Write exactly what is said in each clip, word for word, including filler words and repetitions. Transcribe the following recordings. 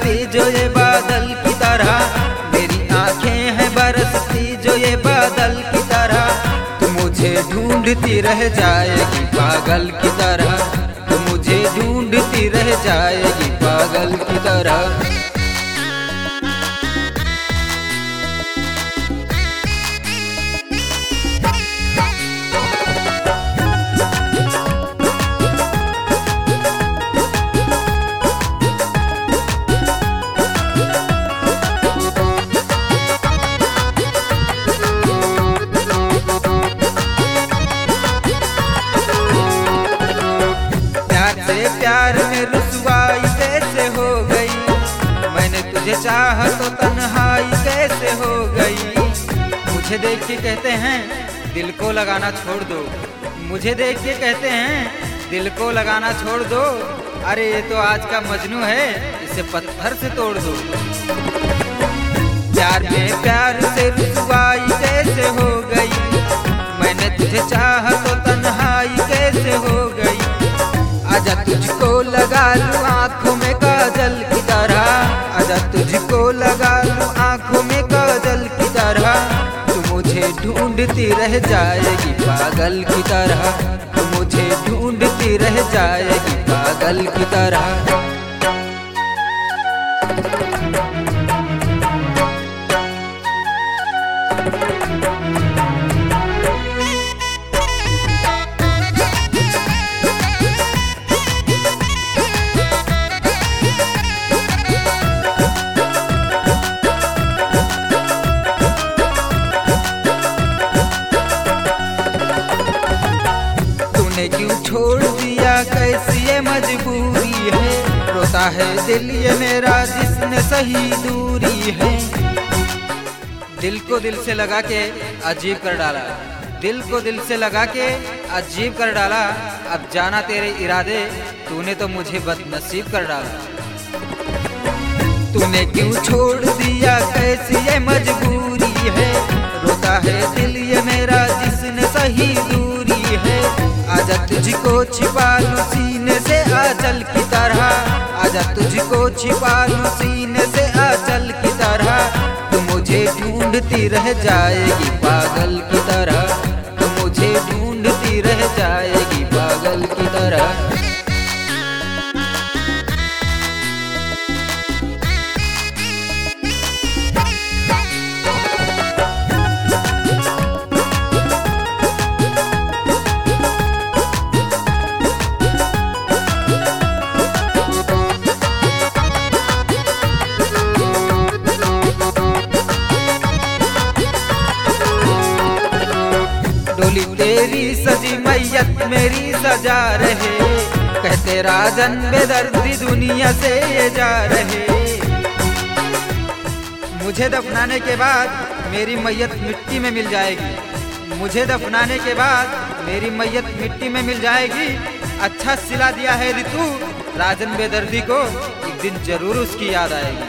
बरसती जो ये बादल की तरह, मेरी आंखें हैं बरसती जो ये बादल की तरह। तू मुझे ढूंढती रह जाएगी पागल की तरह, तू मुझे ढूंढती रह जाएगी पागल की तरह। प्यार में रुसवाई कैसे हो गई, मैंने तुझे चाहा तो तन्हाई कैसे हो गई। मुझे देख के कहते हैं दिल को लगाना छोड़ दो, मुझे देख के कहते हैं दिल को लगाना छोड़ दो। अरे ये तो आज का मजनू है, इसे पत्थर से तोड़ दो। प्यार में प्यार से रुसवाई कैसे हो गई, मैंने तुझे चाहा तो तन्हाई कैसे हो गई। आजा तुझको लगा लूं आँखों में काजल की तरह, आजा तुझको लगा लूं आँखों में काजल की तरह। तू मुझे ढूंढती रह जाएगी पागल की तरह, तू मुझे ढूंढती रह जाएगी पागल की तरह। क्यों छोड़ दिया कैसी ये मजबूरी है, रोता है दिल ये मेरा जिसने सही दूरी है। दिल को दिल से लगा के अजीब कर डाला, दिल को दिल से लगा के अजीब कर डाला। अब जाना तेरे इरादे, तूने तो मुझे बदनसीब कर डाला। तूने क्यों छोड़ दिया कैसी ये मजबूरी है, रोता है दिल ये मेरा जिसने सही दूरी है। आजा तुझको छिपा लूं सीने से आंचल की तरह, आजा तुझको छिपा लूं सीने से आंचल की तरह। तू मुझे ढूंढती रह जाएगी पागल की तरह, तू मुझे ढूंढती रह जाएगी पागल की तरह। डोली तेरी सजी मैयत मेरी सजा रहे, कहते राजन बेदर्दी दुनिया से ये जा रहे। मुझे दफनाने के बाद मेरी मैयत मिट्टी में मिल जाएगी, मुझे दफनाने के बाद मेरी मैयत मिट्टी में मिल जाएगी। अच्छा सिला दिया है ऋतु राजन बेदर्दी को, एक दिन जरूर उसकी याद आएगी।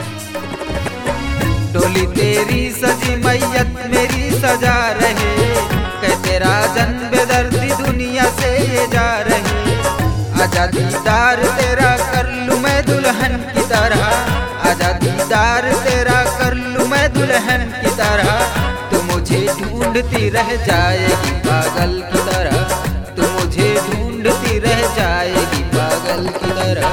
डोली तेरी सजी मैयत मेरी सजा रहे, कहते राजन बेदर्दी दुनिया से ये जा रहे। आजा दीदार तेरा कर लूं मैं दुल्हन की तरह, आजा दीदार तेरा कर लूं मैं दुल्हन की तरह। तू मुझे ढूंढती रह जाएगी पागल की तरह, तू मुझे ढूंढती रह जाएगी पागल की तरह।